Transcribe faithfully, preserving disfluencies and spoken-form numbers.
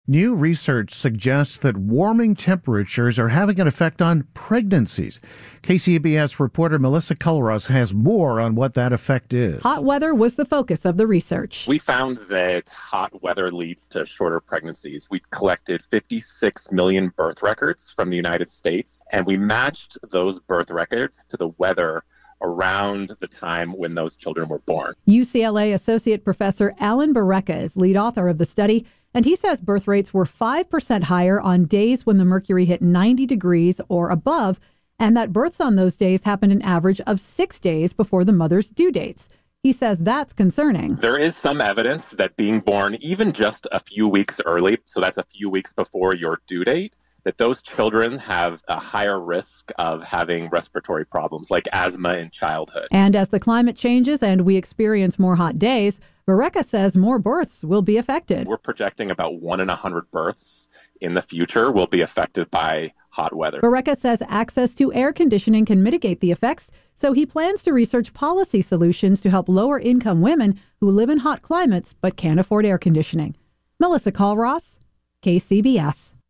New research suggests that warming temperatures are having an effect on pregnancies. K C B S reporter Melissa Culross has more on what that effect is. Hot weather was the focus of the research. We found that hot weather leads to shorter pregnancies. We collected fifty-six million birth records from the United States, and we matched those birth records to the weather around the time when those children were born. U C L A Associate Professor Alan Barreca is lead author of the study, and he says birth rates were five percent higher on days when the mercury hit ninety degrees or above, and that births on those days happened an average of six days before the mother's due dates. He says that's concerning. There is some evidence that being born even just a few weeks early, so that's a few weeks before your due date, that those children have a higher risk of having respiratory problems like asthma in childhood. And as the climate changes and we experience more hot days, Barreca says more births will be affected. We're projecting about one in a hundred births in the future will be affected by hot weather. Barreca says access to air conditioning can mitigate the effects, so he plans to research policy solutions to help lower-income women who live in hot climates but can't afford air conditioning. Melissa Culross, K C B S.